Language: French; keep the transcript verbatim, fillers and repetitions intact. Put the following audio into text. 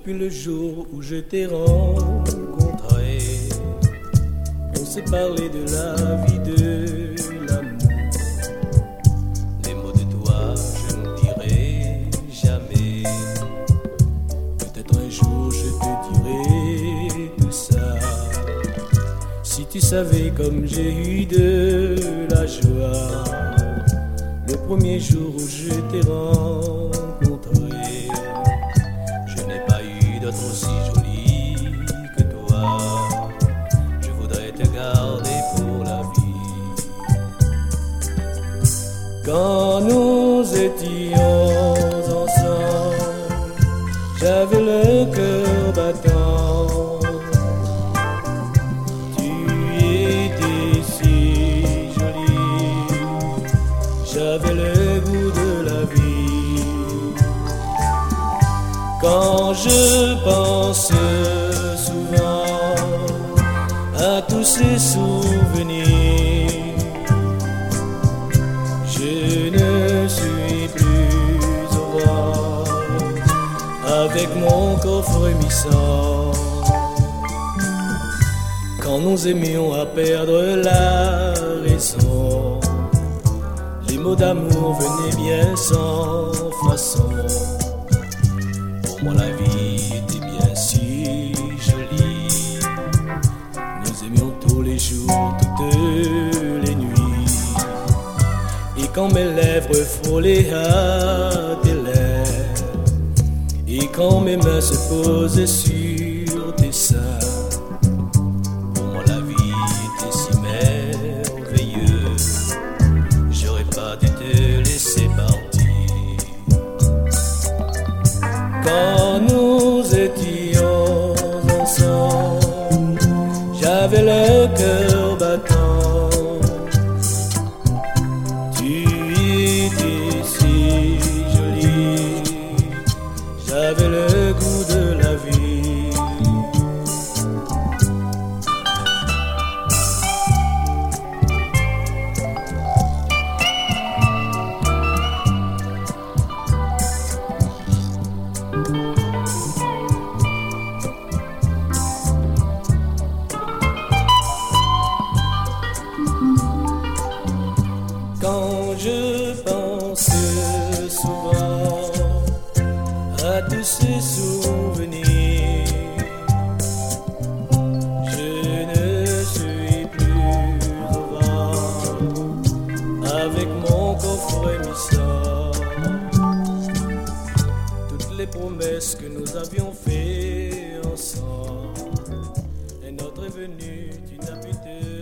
Depuis le jour où je t'ai rencontré, on s'est parlé de la vie, de l'amour. Les mots de toi, je ne dirai jamais. Peut-être un jour je te dirai tout ça. Si tu savais comme j'ai eu de la joie le premier jour où je t'ai rencontré. Je n'ai pas eu d'autre aussi jolie que toi. Je voudrais te garder pour la vie. Quand nous étions ensemble, j'avais le cœur battant. Tu étais si jolie, j'avais le goût de la vie. Quand je pense souvent à tous ces souvenirs, je ne suis plus au roi avec mon corps frémissant. Quand nous aimions à perdre la raison, les mots d'amour venaient bien sans façon. Pour moi la vie était bien si jolie. Nous aimions tous les jours, toutes les nuits. Et quand mes lèvres frôlaient à tes lèvres, et quand mes mains se posaient sur tes seins, pour moi la vie était si merveilleuse. J'aurais pas dû te laisser partir. Quand nous étions ensemble, j'avais le cœur battant. Tu étais si jolie, j'avais le goût de la vie. Quand je pense souvent à tous ces souvenirs, je ne suis plus au vent avec mon corps frémissant. Toutes les promesses que nous avions fait ensemble, et notre venue, tu n'as pu te